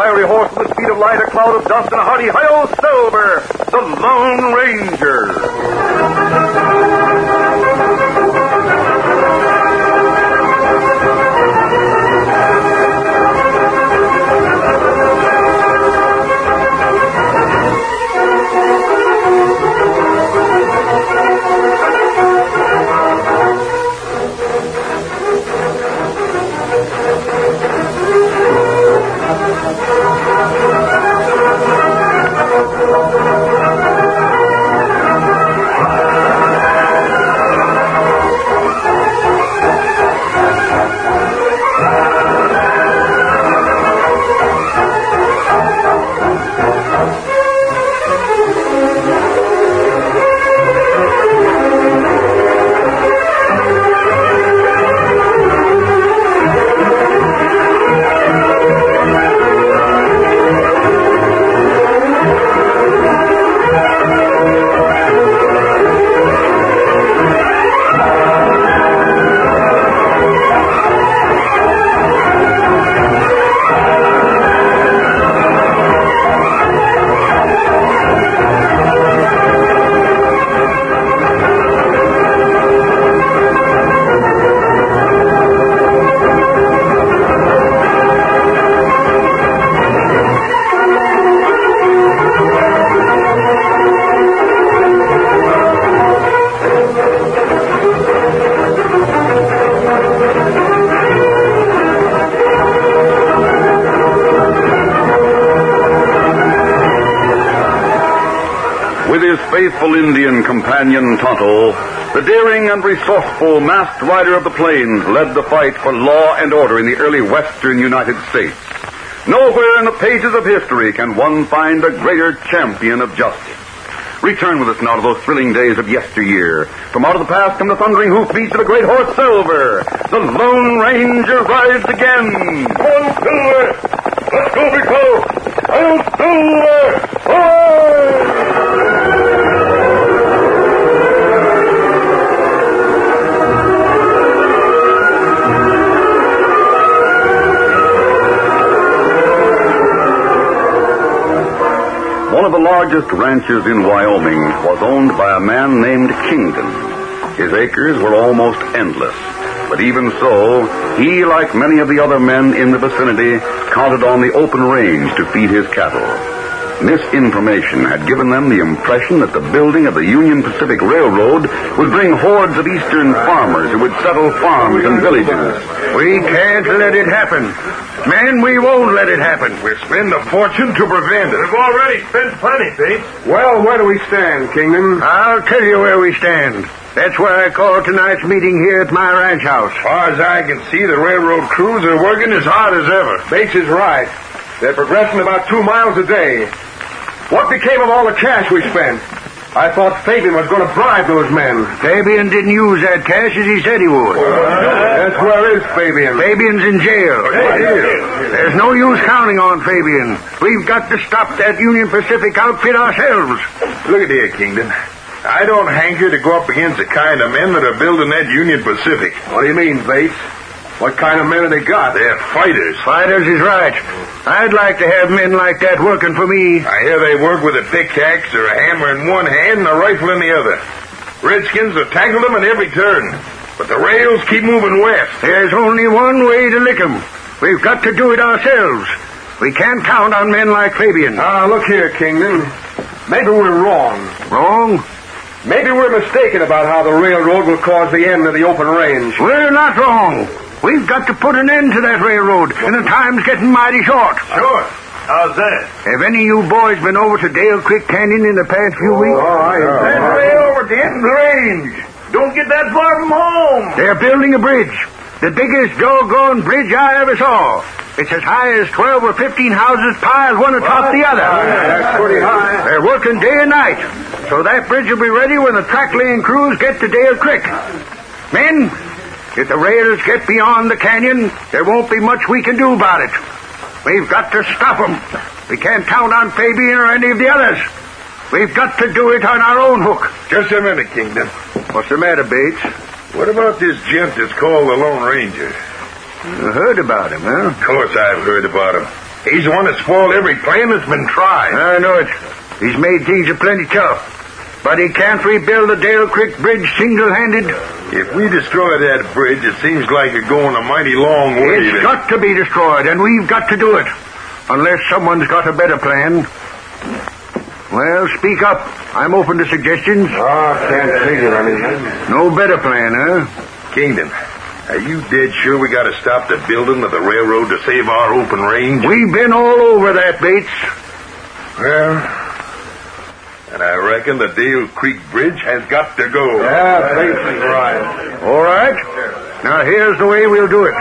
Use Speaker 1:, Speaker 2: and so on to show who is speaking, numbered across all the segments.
Speaker 1: fiery horse with the speed of light, a cloud of dust, and a hearty hi-yo Silver, the Lone Ranger. With his faithful Indian companion Tonto, the daring and resourceful masked rider of the plains led the fight for law and order in the early western United States. Nowhere in the pages of history can one find a greater champion of justice. Return with us now to those thrilling days of yesteryear. From out of the past come the thundering hoofbeats of a great horse, Silver. The Lone Ranger rides again. Come on, Silver! Let's go, big fellow! I'm Silver! Ahoy! One of the largest ranches in Wyoming was owned by a man named Kingdon. His acres were almost endless, but even so, he, like many of the other men in the vicinity, counted on the open range to feed his cattle. Misinformation had given them the impression that the building of the Union Pacific Railroad would bring hordes of eastern farmers who would settle farms and villages.
Speaker 2: We can't let it happen. Man, we won't let it happen.
Speaker 3: We'll spend a fortune to prevent it.
Speaker 1: We've already spent plenty, Bates.
Speaker 2: Well, where do we stand, Kingdom? I'll tell you where we stand. That's why I called tonight's meeting here at my ranch house.
Speaker 3: As far as I can see, the railroad crews are working as hard as ever.
Speaker 2: Bates is right. They're progressing about 2 miles a day. What became of all the cash we spent? I thought Fabian was going to bribe those men. Fabian didn't use that cash as he said he would. That's where is Fabian? Fabian's in jail. There's no use counting on Fabian. We've got to stop that Union Pacific outfit ourselves.
Speaker 3: Look at here, Kingdon. I don't hanker to go up against the kind of men that are building that Union Pacific.
Speaker 2: What do you mean, Bates? What kind of men have they got?
Speaker 3: They're fighters.
Speaker 2: Fighters is right. I'd like to have men like that working for me.
Speaker 3: I hear they work with a pickaxe or a hammer in one hand and a rifle in the other. Redskins have tackled them at every turn, but the rails keep moving west.
Speaker 2: There's only one way to lick 'em. We've got to do it ourselves. We can't count on men like Fabian. Look here, Kingdon. Maybe we're wrong. Wrong? Maybe we're mistaken about how the railroad will cause the end of the open range. We're not wrong. We've got to put an end to that railroad, and the time's getting mighty short.
Speaker 3: Sure. How's that?
Speaker 2: Have any of you boys been over to Dale Creek Canyon in the past few weeks?
Speaker 3: That's way over at the end of the range. Don't get that far from home.
Speaker 2: They're building a bridge. The biggest doggone bridge I ever saw. It's as high as 12 or 15 houses piled one atop the other. That's pretty high. They're working day and night, so that bridge will be ready when the track-laying crews get to Dale Creek. Men, if the rails get beyond the canyon, there won't be much we can do about it. We've got to stop them. We can't count on Fabian or any of the others. We've got to do it on our own hook.
Speaker 3: Just a minute, Kingdon.
Speaker 2: What's the matter, Bates?
Speaker 3: What about this gent that's called the Lone Ranger?
Speaker 2: You heard about him, huh?
Speaker 3: Of course I've heard about him. He's the one that spoiled every plan that's been tried.
Speaker 2: I know it. He's made things aplenty tough. But he can't rebuild the Dale Creek Bridge single-handed.
Speaker 3: If we destroy that bridge, it seems like you're going a mighty long way.
Speaker 2: It's got to be destroyed, and we've got to do it. Unless someone's got a better plan. Well, speak up. I'm open to suggestions.
Speaker 4: Can't figure anything.
Speaker 2: No better plan, huh?
Speaker 3: Kingdon, are you dead sure we got to stop the building of the railroad to save our open range?
Speaker 2: We've been all over that, Bates.
Speaker 3: Well, and I reckon the Dale Creek Bridge has got to go.
Speaker 4: Yeah, Bates is right.
Speaker 2: All right. Now, here's the way we'll do it.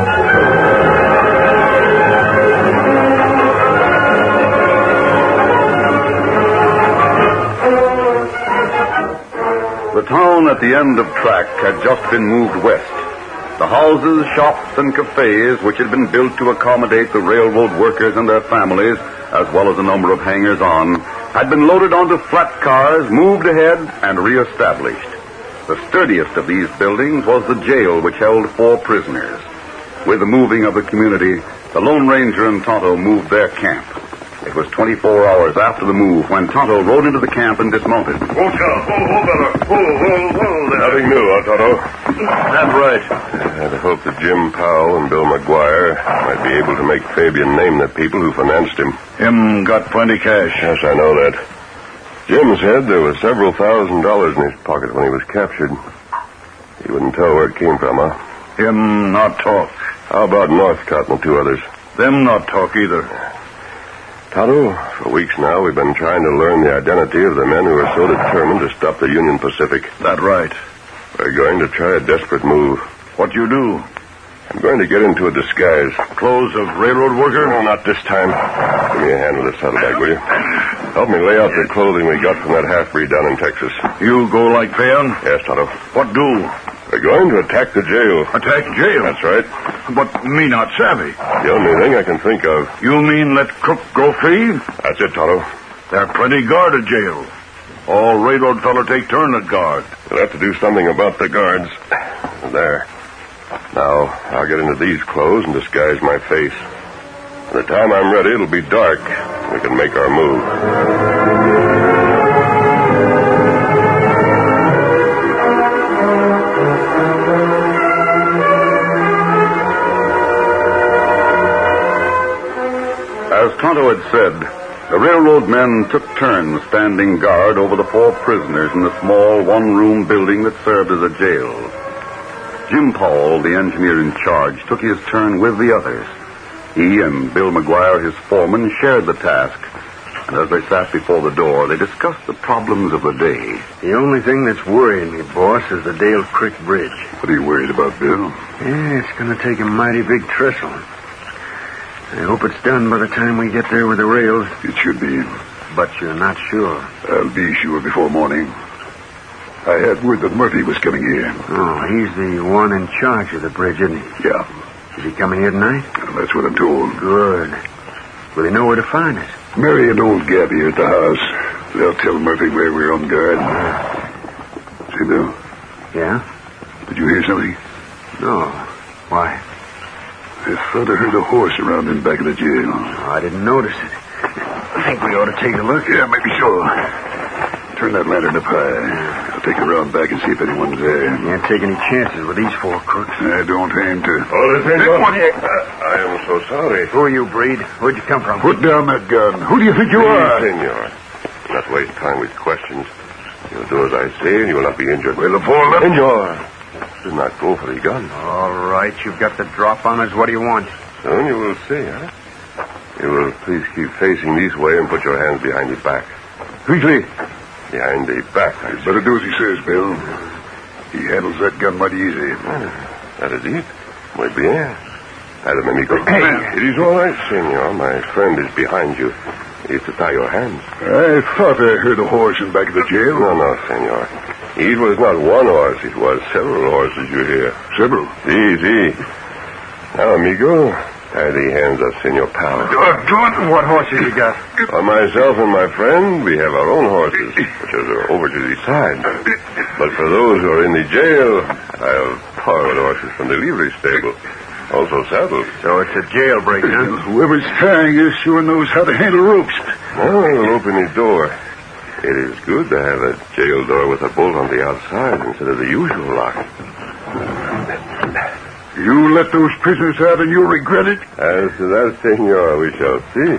Speaker 1: The town at the end of track had just been moved west. The houses, shops, and cafes, which had been built to accommodate the railroad workers and their families, as well as a number of hangers-on, had been loaded onto flat cars, moved ahead, and reestablished. The sturdiest of these buildings was the jail, which held 4 prisoners. With the moving of the community, the Lone Ranger and Tonto moved their camp. It was 24 hours after the move when Tonto rode into the camp and dismounted.
Speaker 3: Whoa, fella. Whoa there.
Speaker 5: Nothing new, Tonto.
Speaker 3: That's right.
Speaker 5: I had hoped that Jim Powell and Bill McGuire might be able to make Fabian name the people who financed him.
Speaker 2: Him got plenty cash.
Speaker 5: Yes, I know that. Jim said there was several $1,000s in his pocket when he was captured. He wouldn't tell where it came from, huh?
Speaker 2: Him not talk.
Speaker 5: How about Northcott and the 2 others?
Speaker 2: Them not talk either.
Speaker 5: Tonto, for weeks now we've been trying to learn the identity of the men who are so determined to stop the Union Pacific.
Speaker 2: That right.
Speaker 5: We're going to try a desperate move.
Speaker 2: What you do?
Speaker 5: I'm going to get into a disguise.
Speaker 2: Clothes of railroad worker?
Speaker 5: No, not this time. Give me a hand with this saddlebag, will you? Help me lay out the clothing we got from that half-breed down in Texas.
Speaker 2: You go like Fayon?
Speaker 5: Yes, Tonto.
Speaker 2: What do?
Speaker 5: We're going to attack the jail.
Speaker 2: Attack jail?
Speaker 5: That's right.
Speaker 2: But me not savvy.
Speaker 5: The only thing I can think of.
Speaker 2: You mean let Crook go free?
Speaker 5: That's it, Tonto.
Speaker 2: There are plenty guard at jail. All railroad feller take turn at guard.
Speaker 5: We'll have to do something about the guards. There. Now, I'll get into these clothes and disguise my face. By the time I'm ready, it'll be dark. We can make our move.
Speaker 1: As Tonto had said, the railroad men took turns standing guard over the 4 prisoners in the small one-room building that served as a jail. Jim Powell, the engineer in charge, took his turn with the others. He and Bill McGuire, his foreman, shared the task. And as they sat before the door, they discussed the problems of the day.
Speaker 4: The only thing that's worrying me, boss, is the Dale Creek Bridge.
Speaker 1: What are you worried about, Bill?
Speaker 4: Yeah, it's going to take a mighty big trestle. I hope it's done by the time we get there with the rails.
Speaker 1: It should be.
Speaker 4: But you're not sure.
Speaker 1: I'll be sure before morning. I had word that Murphy was coming here.
Speaker 4: Oh, he's the one in charge of the bridge, isn't he?
Speaker 1: Yeah.
Speaker 4: Is he coming here tonight?
Speaker 1: Well, that's what I'm told.
Speaker 4: Good. Will he know where to find us?
Speaker 1: Mary and old Gabby are at the house. They'll tell Murphy where we're on guard. Say, Bill.
Speaker 4: Yeah?
Speaker 1: Did you hear something?
Speaker 4: No. Why?
Speaker 1: I thought I heard a horse around in back of the jail.
Speaker 4: Oh, I didn't notice it. I think we ought to take a look.
Speaker 1: Yeah, maybe so. Turn that lantern up high. I'll take a round back and see if anyone's there.
Speaker 4: Can't take any chances with these 4 crooks.
Speaker 1: I don't aim to.
Speaker 5: Oh, I am so sorry.
Speaker 4: Who are you, Breed? Where'd you come from?
Speaker 1: Put down that gun. Who do you think you are?
Speaker 5: Senor. Not waste time with questions. You'll do as I say and you will not be injured.
Speaker 1: Well, the 4 left.
Speaker 5: Senor, do not go for the gun.
Speaker 4: All right, you've got the drop on us. What do you want?
Speaker 5: Soon you will see, huh? You will please keep facing this way and put your hands behind your back.
Speaker 1: Quickly.
Speaker 5: Behind the back, I
Speaker 1: Better do as he says, Bill. He handles that gun mighty easy.
Speaker 5: That is it. Muy bien. Adam, amigo.
Speaker 4: Hey.
Speaker 5: It is all right, senor. My friend is behind you. He is to tie your hands.
Speaker 1: I thought I heard a horse in back of the jail.
Speaker 5: No, senor. It was not one horse. It was several horses you hear.
Speaker 1: Several?
Speaker 5: Si. Now, amigo, tie the hands of Senor Powell.
Speaker 4: What horses you got?
Speaker 5: For myself and my friend, we have our own horses, which are over to the side. But for those who are in the jail, I have borrowed horses from the livery stable. Also saddled.
Speaker 4: So it's a jailbreak, huh?
Speaker 2: Whoever's carrying us sure knows how to handle ropes.
Speaker 5: Well, we'll open his door. It is good to have a jail door with a bolt on the outside instead of the usual lock.
Speaker 2: You let those prisoners out and you'll regret it.
Speaker 5: As to that, senor, we shall see.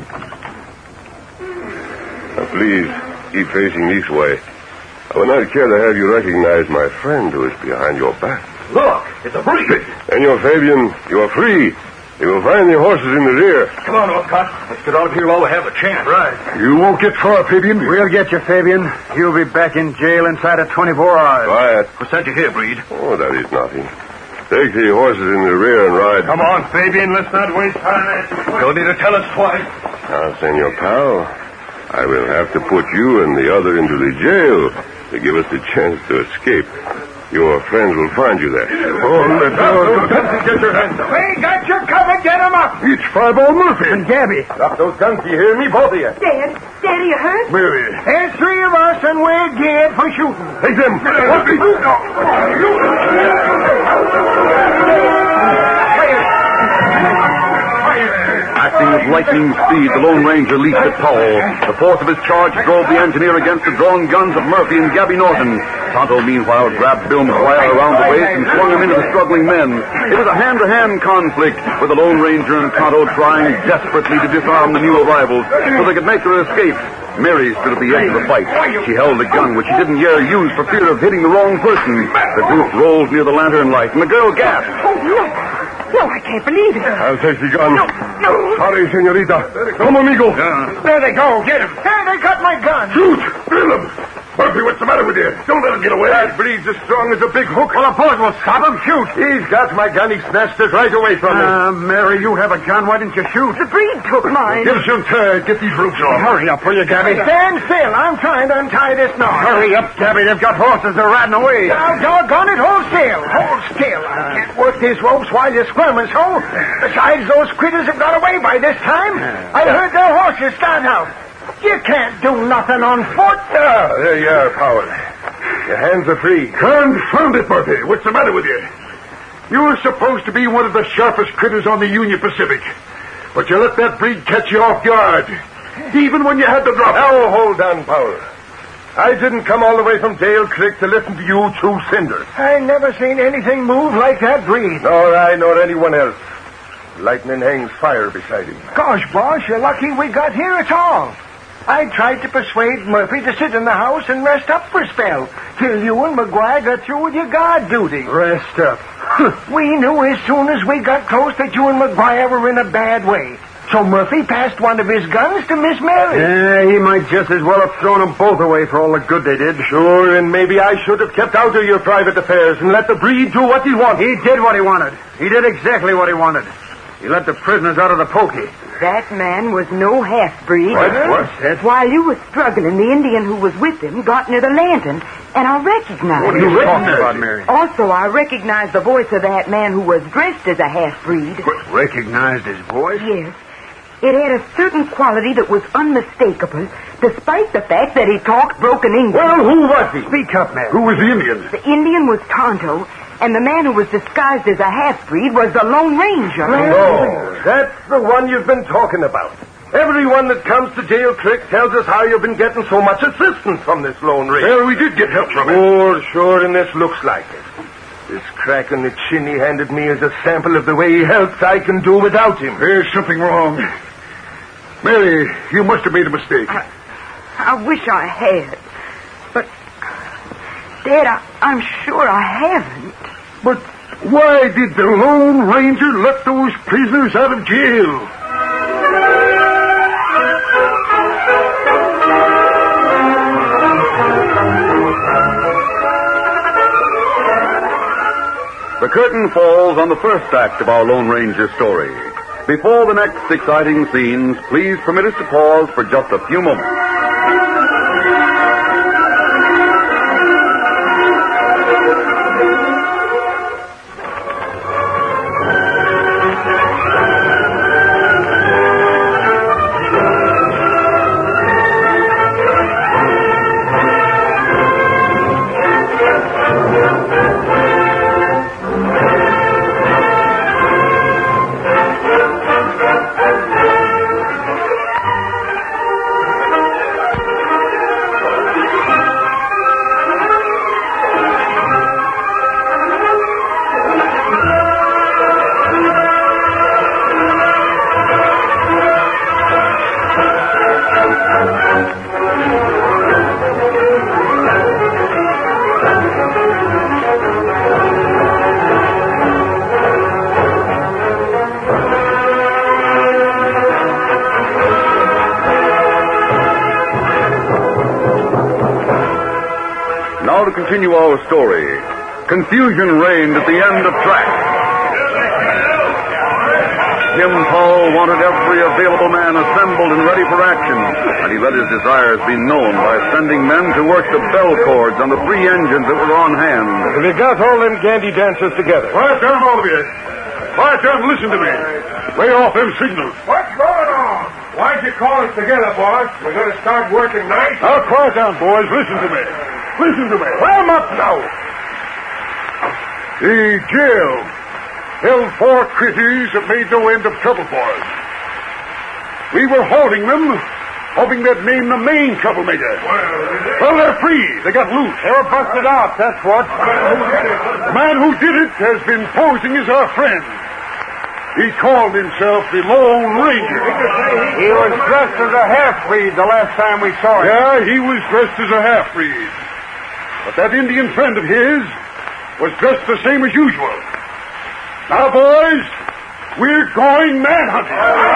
Speaker 5: Now, please, keep facing this way. I would not care to have you recognize my friend who is behind your back.
Speaker 3: Look, it's a breeze.
Speaker 5: Senor Fabian, you are free. You will find the horses in the rear.
Speaker 3: Come on, Northcott. Let's get out of here while we have a chance. Right.
Speaker 2: You won't get far, Fabian.
Speaker 4: We'll get you, Fabian. You'll be back in jail inside of 24 hours.
Speaker 5: Quiet.
Speaker 3: What's that you hear, Breed?
Speaker 5: Oh, that is nothing. Take the horses in the rear and ride.
Speaker 3: Come on, Fabian. Let's not waste time. Don't need to tell us twice.
Speaker 5: Now, Senor Powell, I will have to put you and the other into the jail to give us the chance to escape. Your friends will find you there.
Speaker 2: Oh, let go.
Speaker 3: Get your hands up.
Speaker 2: We got you covered. Get him up. It's Fireball Murphy. And Gabby.
Speaker 3: Drop those guns. You hear me? Both of you.
Speaker 6: Dad, are you hurt?
Speaker 2: Mary. There's three of us, and we're geared for shooting.
Speaker 3: Take them.
Speaker 1: Acting with lightning speed, the Lone Ranger leaped at Powell. The force of his charge drove the engineer against the drawn guns of Murphy and Gabby Norton. Tonto, meanwhile, grabbed Bill McGuire around the waist and swung him into the struggling men. It was a hand-to-hand conflict, with the Lone Ranger and Tonto trying desperately to disarm the new arrivals so they could make their escape. Mary stood at the edge of the fight. She held a gun, which she didn't dare use for fear of hitting the wrong person. The group rolled near the lantern light, and the girl gasped.
Speaker 6: Oh, no. No, I can't believe it.
Speaker 5: I'll take the gun.
Speaker 6: No.
Speaker 5: Sorry, senorita. Come, amigo.
Speaker 2: There they go. Get him. There, they got my gun.
Speaker 5: Shoot! Drill him! Murphy, what's the matter with you? Don't let him get away. That Breed's as strong as a big hook.
Speaker 2: Well, of course we'll stop him. Shoot.
Speaker 5: He's got my gun. He snatched it right away from me.
Speaker 2: Mary, you have a gun. Why didn't you shoot?
Speaker 6: The Breed took mine.
Speaker 5: Get us untied. Get these ropes off.
Speaker 2: Hurry up, will you, Gabby? Stand still. I'm trying to untie this knot. Hurry up, Gabby. They've got horses. They're riding away. Now, doggone it. Hold still. Hold still. I can't work these ropes while you're squirming so. Besides, those critters have got away by this time. I heard their horses start out. You can't do nothing on foot.
Speaker 5: There you are, Powell. Your hands are free.
Speaker 2: Confound it, Murphy. What's the matter with you? You were supposed to be one of the sharpest critters on the Union Pacific. But you let that Breed catch you off guard. Even when you had to drop.
Speaker 5: Now, hold on, Powell. I didn't come all the way from Dale Creek to listen to you two cinders.
Speaker 2: I never seen anything move like that Breed.
Speaker 5: Nor I, nor anyone else. Lightning hangs fire beside him.
Speaker 2: Gosh, boss, you're lucky we got here at all. I tried to persuade Murphy to sit in the house and rest up for a spell till you and McGuire got through with your guard duty.
Speaker 4: Rest up.
Speaker 2: We knew as soon as we got close that you and McGuire were in a bad way. So Murphy passed one of his guns to Miss Mary.
Speaker 4: Yeah, he might just as well have thrown them both away for all the good they did.
Speaker 5: Sure, and maybe I should have kept out of your private affairs and let the Breed do what he wanted.
Speaker 4: He did what he wanted. He did exactly what he wanted. He let the prisoners out of the pokey.
Speaker 6: That man was no half-breed.
Speaker 5: What's that?
Speaker 6: While you were struggling, the Indian who was with him got near the lantern, and I recognized
Speaker 4: What are
Speaker 6: him.
Speaker 4: you talking about, Mary?
Speaker 6: Also, I recognized the voice of that man who was dressed as a half-breed.
Speaker 4: Recognized his voice?
Speaker 6: Yes. It had a certain quality that was unmistakable, despite the fact that he talked broken English.
Speaker 5: Well, who was he?
Speaker 4: Speak up, man.
Speaker 5: Who was the Indian?
Speaker 6: The Indian was Tonto, and the man who was disguised as a half-breed was the Lone Ranger.
Speaker 5: Oh, that's the one you've been talking about. Everyone that comes to Dale Creek tells us how you've been getting so much assistance from this Lone Ranger.
Speaker 2: Well, we did get help from him.
Speaker 5: Sure, and this looks like it. This crack in the chin he handed me is a sample of the way he helps I can do without him.
Speaker 2: There's something wrong. Mary, you must have made a mistake.
Speaker 6: I wish I had. But, Dad, I'm sure I haven't.
Speaker 2: But why did the Lone Ranger let those prisoners out of jail?
Speaker 1: The curtain falls on the first act of our Lone Ranger story. Before the next exciting scenes, please permit us to pause for just a few moments. to continue our story. Confusion reigned at the end of track. Jim Paul wanted every available man assembled and ready for action, and he let his desires be known by sending men to work the bell cords on the 3 engines that were on hand.
Speaker 7: We got all them gandy dancers together.
Speaker 2: Quiet down, all of you. Quiet down and listen to me. Lay off them signals.
Speaker 7: What's going on? Why'd you call us together, boss? We're going to start working night?
Speaker 2: Now, quiet down, boys. Listen to me. Listen to me.
Speaker 7: Well, I'm up now.
Speaker 2: The jail held 4 critters that made no end of trouble for us. We were holding them, hoping they'd name the main troublemaker. Well, they're free. They got loose.
Speaker 7: They were busted out, that's what.
Speaker 2: The man who did it has been posing as our friend. He called himself the Lone Ranger.
Speaker 7: He was dressed as a half-breed the last time we saw him.
Speaker 2: Yeah, he was dressed as a half-breed. But that Indian friend of his was dressed the same as usual. Now, boys, we're going manhunting.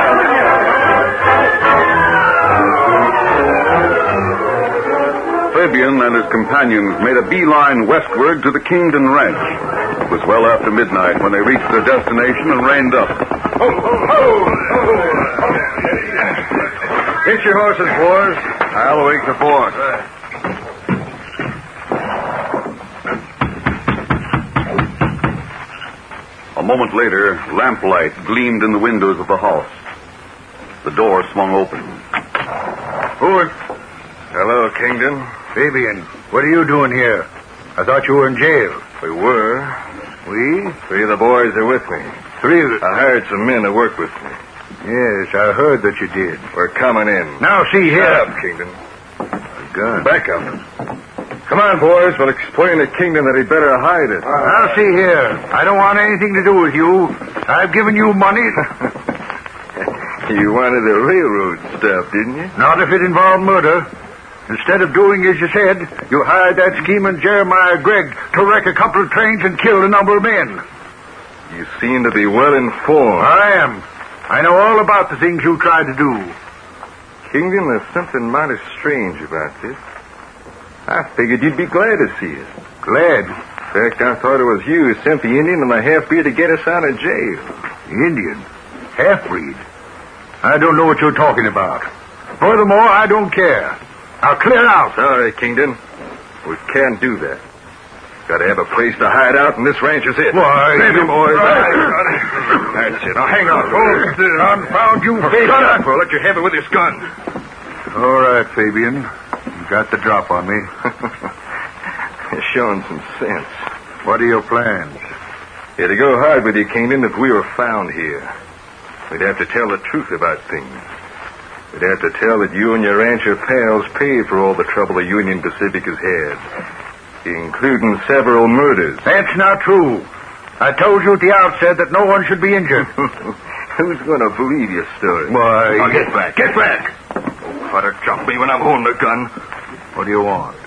Speaker 1: Fabian and his companions made a beeline westward to the Kingdon Ranch. It was well after midnight when they reached their destination and reined up.
Speaker 2: Hitch your horses, boys. I'll awake the boss.
Speaker 1: A moment later, lamplight gleamed in the windows of the house. The door swung open.
Speaker 2: Who is... Hello, Kingdon.
Speaker 7: Fabian, what are you doing here? I thought you were in jail.
Speaker 2: We were.
Speaker 7: We?
Speaker 2: 3 of the boys are with me.
Speaker 7: 3 of the...
Speaker 2: I hired some men to work with me.
Speaker 7: Yes, I heard that you did.
Speaker 2: We're coming in.
Speaker 7: Now, see here.
Speaker 2: Shut up, Kingdon.
Speaker 7: A gun.
Speaker 2: Back up. Come on, boys. We'll explain to Kingdon that he'd better hide it.
Speaker 7: Now, see here. I don't want anything to do with you. I've given you money.
Speaker 2: You wanted the railroad stuff, didn't you?
Speaker 7: Not if it involved murder. Instead of doing as you said, you hired that scheming Jeremiah Gregg to wreck a couple of trains and kill a number of men.
Speaker 2: You seem to be well informed.
Speaker 7: I am. I know all about the things you tried to do.
Speaker 2: Kingdon, there's something mighty strange about this. I figured you'd be glad to see us.
Speaker 7: Glad?
Speaker 2: In fact, I thought it was you who sent the Indian and the half-breed to get us out of jail.
Speaker 7: The Indian? Half-breed? I don't know what you're talking about. Furthermore, I don't care. Now clear out.
Speaker 2: Sorry, Kingdon. We can't do that. Got to have a place to hide out, and this ranch is it.
Speaker 7: Why,
Speaker 2: Stand
Speaker 7: you...
Speaker 2: him, boys.
Speaker 7: Right.
Speaker 2: That's it. Now, hang on.
Speaker 7: Confound you, Fabian.
Speaker 2: Shut up, or I'll let you have it with this gun.
Speaker 7: All right, Fabian. You got the drop on me.
Speaker 2: You're showing some sense.
Speaker 7: What are your plans?
Speaker 2: Yeah, to go hard with you, Kingdon, if we were found here. We'd have to tell the truth about things. We'd have to tell that you and your rancher pals paid for all the trouble the Union Pacific has had, including several murders.
Speaker 7: That's not true. I told you at the outset that no one should be injured.
Speaker 2: Who's going to believe your story?
Speaker 7: Why...
Speaker 2: Now, get back. Get back! Don't try to jump me when I'm holding a gun.
Speaker 7: What do you want?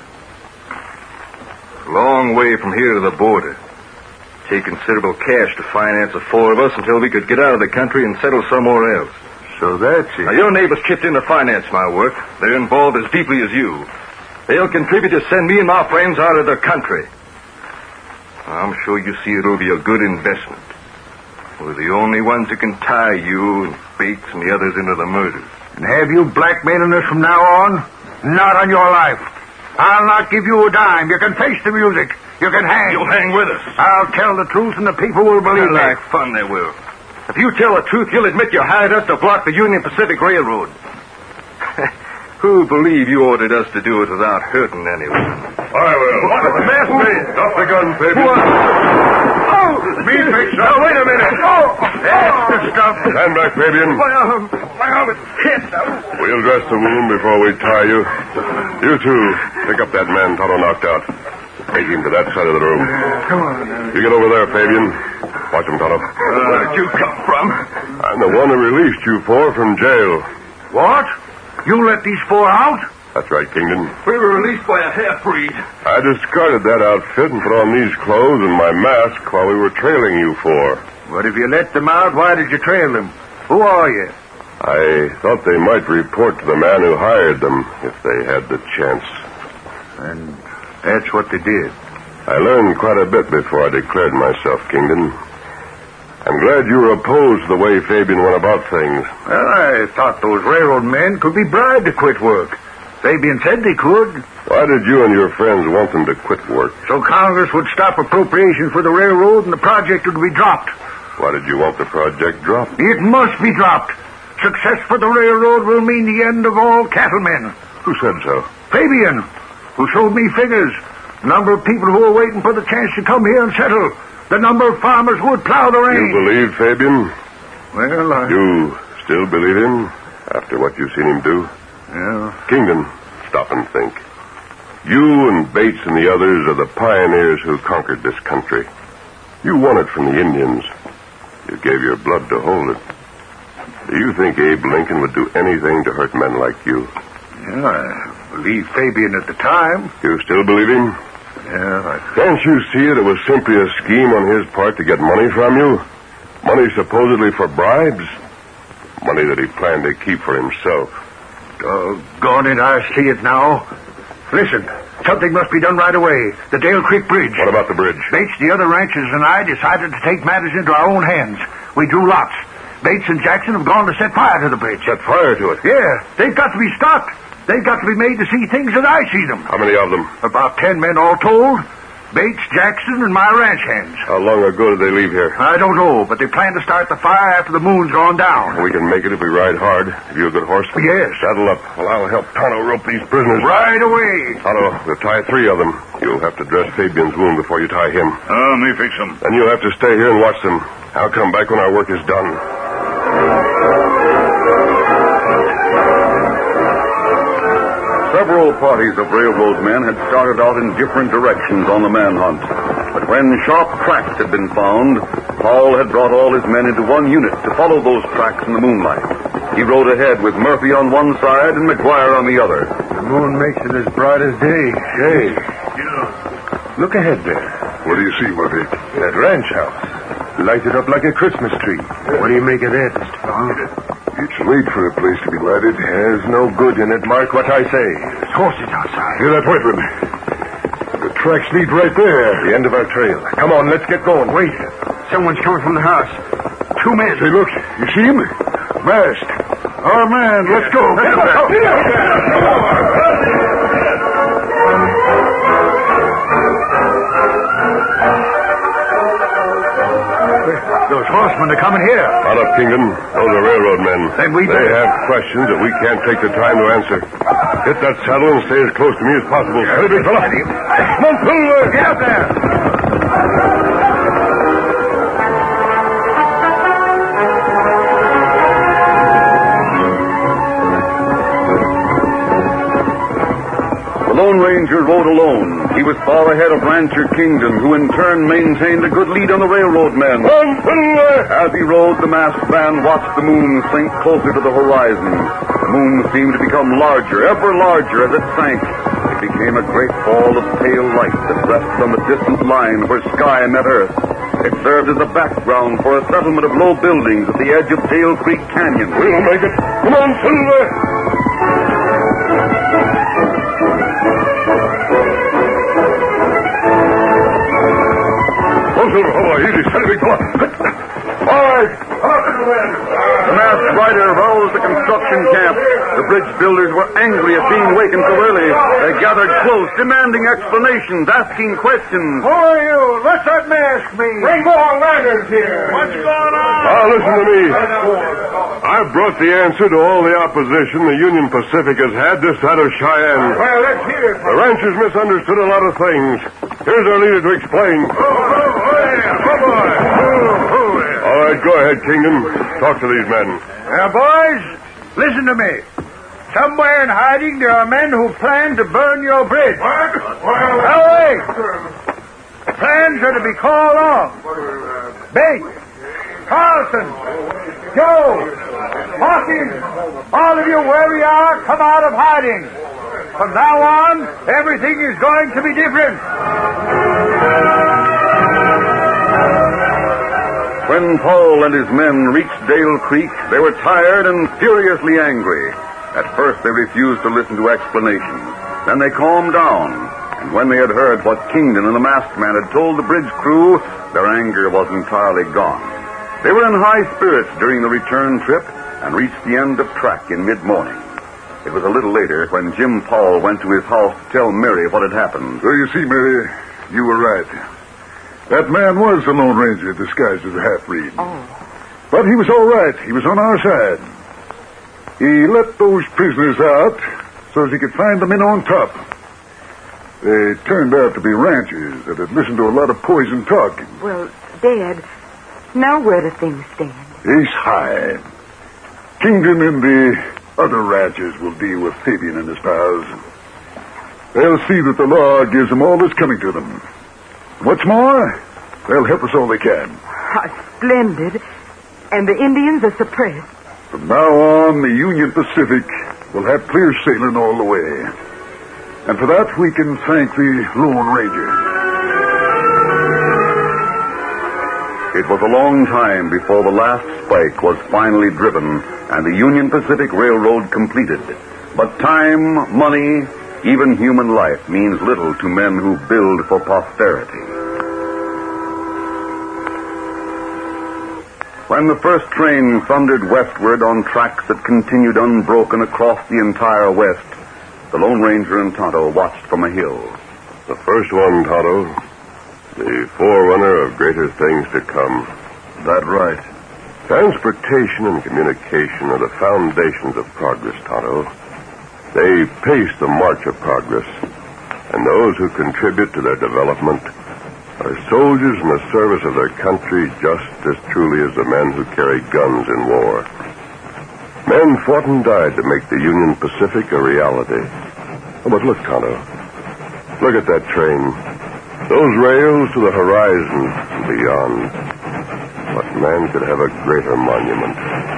Speaker 2: A long way from here to the border. Take considerable cash to finance the 4 of us until we could get out of the country and settle somewhere else.
Speaker 7: So that's it.
Speaker 2: Now, your neighbors chipped in to finance my work. They're involved as deeply as you. They'll contribute to send me and my friends out of the country. I'm sure you see it'll be a good investment. We're the only ones who can tie you and Bates and the others into the murders.
Speaker 7: And have you blackmailing us from now on? Not on your life. I'll not give you a dime. You can face the music. You can hang.
Speaker 2: You'll hang with us.
Speaker 7: I'll tell the truth and the people will believe me.
Speaker 2: Like fun they will. If you tell the truth, you'll admit you hired us to block the Union Pacific Railroad. Who'll believe you ordered us to do it without hurting anyone?
Speaker 3: I will.
Speaker 2: Mask me!
Speaker 3: Drop the gun, baby.
Speaker 2: Me fix. Now, wait a minute. That's the stuff.
Speaker 3: Stand back, Fabian.
Speaker 2: My arm is hit.
Speaker 3: We'll dress the wound before we tie you. You two, pick up that man Tonto knocked out. Take him to that side of the room.
Speaker 7: Come on.
Speaker 3: You get over there, Fabian. Watch him, Tonto.
Speaker 2: Where'd you come from?
Speaker 3: I'm the one who released you four from jail.
Speaker 7: What? You let these 4 out?
Speaker 3: That's right, Kingdon.
Speaker 2: We were released by a half-breed.
Speaker 3: I discarded that outfit and put on these clothes and my mask while we were trailing you four.
Speaker 7: But if you let them out, why did you trail them? Who are you?
Speaker 3: I thought they might report to the man who hired them if they had the chance.
Speaker 7: And That's what they did.
Speaker 5: I learned quite a bit before I declared myself, Kingdon. I'm glad you were opposed to the way Fabian went about things.
Speaker 7: Well, I thought those railroad men could be bribed to quit work. Fabian said they could.
Speaker 5: Why did you and your friends want them to quit work?
Speaker 7: So Congress would stop appropriations for the railroad and the project would be dropped.
Speaker 5: Why did you want the project dropped?
Speaker 7: It must be dropped. Success for the railroad will mean the end of all cattlemen.
Speaker 5: Who said so?
Speaker 7: Fabian, who showed me figures. The number of people who are waiting for the chance to come here and settle. The number of farmers who would plow the range.
Speaker 5: You believe Fabian?
Speaker 7: Well,
Speaker 5: You still believe him after what you've seen him do?
Speaker 7: Yeah.
Speaker 5: Kingdon, stop and think. You and Bates and the others are the pioneers who conquered this country. You won it from the Indians. You gave your blood to hold it. Do you think Abe Lincoln would do anything to hurt men like you?
Speaker 7: Yeah, I believed Fabian at the time.
Speaker 5: You still believe him?
Speaker 7: Yeah,
Speaker 5: Can't you see that it was simply a scheme on his part to get money from you? Money supposedly for bribes? Money that he planned to keep for himself.
Speaker 7: Doggone it, I see it now. Listen, something must be done right away. The Dale Creek Bridge.
Speaker 5: What about the bridge?
Speaker 7: Bates, the other ranchers, and I decided to take matters into our own hands. We drew lots. Bates and Jackson have gone to set fire to the bridge.
Speaker 5: Set fire to it?
Speaker 7: Yeah, they've got to be stopped. They've got to be made to see things as I see them.
Speaker 5: How many of them?
Speaker 7: About 10 men all told. Bates, Jackson, and my ranch hands.
Speaker 5: How long ago did they leave here?
Speaker 7: I don't know, but they plan to start the fire after the moon's gone down.
Speaker 5: We can make it if we ride hard. Have you a good horse?
Speaker 7: Yes.
Speaker 5: Saddle up. Well, I'll help Tonto rope these prisoners.
Speaker 7: Right away.
Speaker 5: Tonto, we'll tie 3 of them. You'll have to dress Fabian's wound before you tie him.
Speaker 3: Me fix them.
Speaker 5: Then you'll have to stay here and watch them. I'll come back when our work is done.
Speaker 1: Several parties of railroad men had started out in different directions on the manhunt. But when sharp tracks had been found, Paul had brought all his men into one unit to follow those tracks in the moonlight. He rode ahead with Murphy on one side and McGuire on the other.
Speaker 4: The moon makes it as bright as day. Hey, look ahead there.
Speaker 5: What do you see, Murphy?
Speaker 4: That ranch house. Lighted up like a Christmas tree. What do you make of that, Mr. Paul?
Speaker 5: It's late for the place to be lighted.
Speaker 4: There's no good in it. Mark what I say.
Speaker 7: There's horses outside.
Speaker 5: Hear that whistling? The tracks lead right there.
Speaker 4: The end of our trail. Come on, let's get going.
Speaker 7: Wait. Someone's coming from the house. 2 men.
Speaker 5: Hey, look. You see him? Masked. Our man. Let's go.
Speaker 7: Those horsemen are coming here.
Speaker 5: Out up, Kingdom. Those are railroad men.
Speaker 7: Then we
Speaker 5: They
Speaker 7: better-
Speaker 5: have questions that we can't take the time to answer. Get that saddle and stay as close to me as possible. Steady, big fella. Come on, Silver.
Speaker 7: Get up there.
Speaker 1: The Lone Ranger rode alone. He was far ahead of Rancher Kingdon, who in turn maintained a good lead on the railroad men. As he rode, the masked band watched the moon sink closer to the horizon. The moon seemed to become larger, ever larger as it sank. It became a great ball of pale light that rested on the distant line where sky met earth. It served as a background for a settlement of low buildings at the edge of Dale Creek Canyon.
Speaker 5: We'll make it. Come on, Silver. Silver, hold on. Easy, steady, big fella. All right.
Speaker 1: The masked rider roused the construction camp. The bridge builders were angry at being wakened so early. They gathered close, demanding explanations, asking questions.
Speaker 7: Who are you? What's that mask mean? Bring more riders here. What's going on?
Speaker 5: Now, listen to me. I've brought the answer to all the opposition the Union Pacific has had this side of Cheyenne.
Speaker 7: Well, let's hear it.
Speaker 5: The ranchers misunderstood a lot of things. Here's our leader to explain. All right, go ahead, Kingdom. Talk to these men.
Speaker 7: Now, boys, listen to me. Somewhere in hiding, there are men who plan to burn your bridge. What? Now, wait. Plans are to be called off. Bates, Carlson, Joe, Hawkins, all of you, wherever you are, come out of hiding. From now on, everything is going to be different.
Speaker 1: When Paul and his men reached Dale Creek, they were tired and furiously angry. At first, they refused to listen to explanations. Then they calmed down. And when they had heard what Kingdon and the masked man had told the bridge crew, their anger was entirely gone. They were in high spirits during the return trip and reached the end of track in mid-morning. It was a little later when Jim Powell went to his house to tell Mary what had happened.
Speaker 8: So you see, Mary, you were right. That man was the Lone Ranger disguised as a half-breed.
Speaker 6: Oh.
Speaker 8: But he was all right. He was on our side. He let those prisoners out so as he could find the men on top. They turned out to be ranchers that had listened to a lot of poison talk.
Speaker 6: Well, Dad, now where do things stand?
Speaker 8: Ace high. Kingdon and the other ranchers will deal with Fabian and his pals. They'll see that the law gives them all that's coming to them. What's more, they'll help us all they can.
Speaker 6: Splendid. And the Indians are suppressed.
Speaker 8: From now on, the Union Pacific will have clear sailing all the way. And for that, we can thank the Lone Ranger.
Speaker 1: It was a long time before the last spike was finally driven and the Union Pacific Railroad completed. But time, money, even human life means little to men who build for posterity. When the first train thundered westward on tracks that continued unbroken across the entire West, the Lone Ranger and Tonto watched from a hill.
Speaker 5: The first one, Tonto. The forerunner of greater things to come.
Speaker 8: That right.
Speaker 5: Transportation and communication are the foundations of progress, Tonto. They pace the march of progress. And those who contribute to their development are soldiers in the service of their country just as truly as the men who carry guns in war. Men fought and died to make the Union Pacific a reality. Oh, but look, Tonto. Look at that train. Those rails to the horizon and beyond. What man could have a greater monument?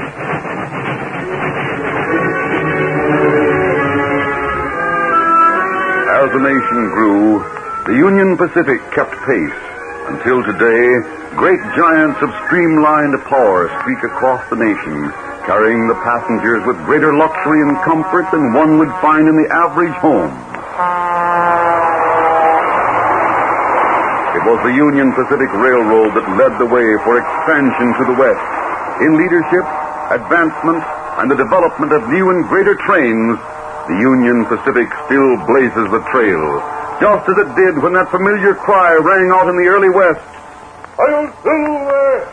Speaker 1: As the nation grew, the Union Pacific kept pace. Until today, great giants of streamlined power streak across the nation, carrying the passengers with greater luxury and comfort than one would find in the average home. It was the Union Pacific Railroad that led the way for expansion to the West. In leadership, advancement, and the development of new and greater trains, the Union Pacific still blazes the trail, just as it did when that familiar cry rang out in the early West. Hail Silver!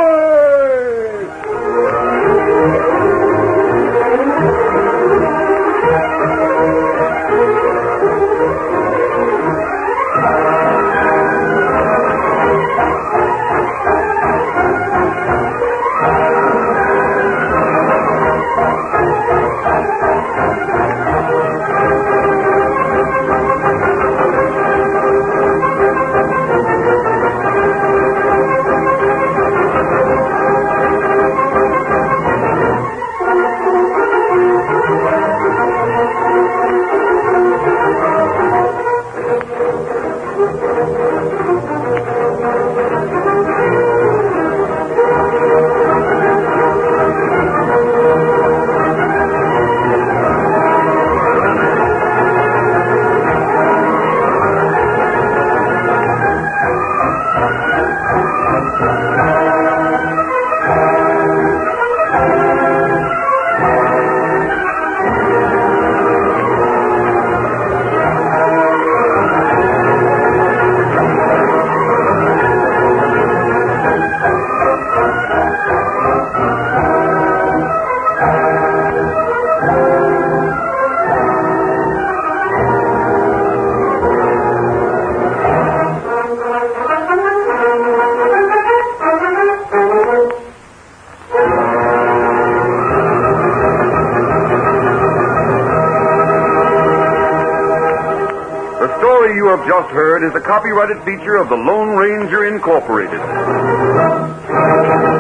Speaker 1: You have just heard is a copyrighted feature of the Lone Ranger Incorporated.